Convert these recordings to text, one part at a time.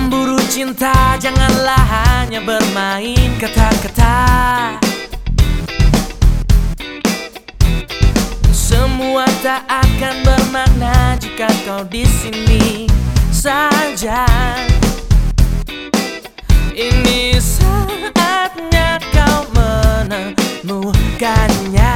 Pemburu cinta, janganlah hanya bermain kata-kata. Semua tak akan bermakna jika kau di sini saja. Ini saatnya kau menemukannya.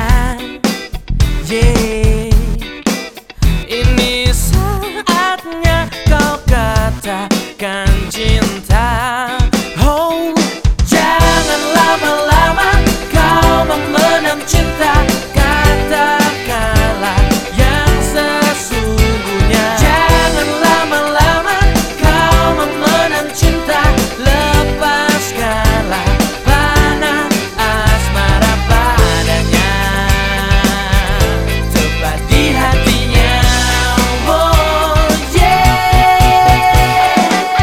Yeah. Ini saatnya kau katakan cinta. Oh, jangan lama-lama kau memendam cinta. Katakanlah yang sesungguhnya. Jangan lama-lama kau memendam cinta. Lepaskanlah panah asmara padanya, tepat di hatinya. Oh yeah.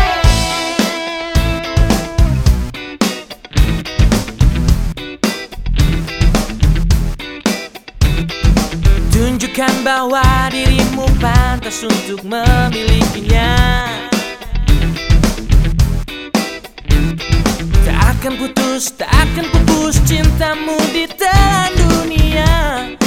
Tunjukkan bahwa dirimu pantas untuk memilikinya. Tak akan putus, tak akan pupus cintamu di telan dunia.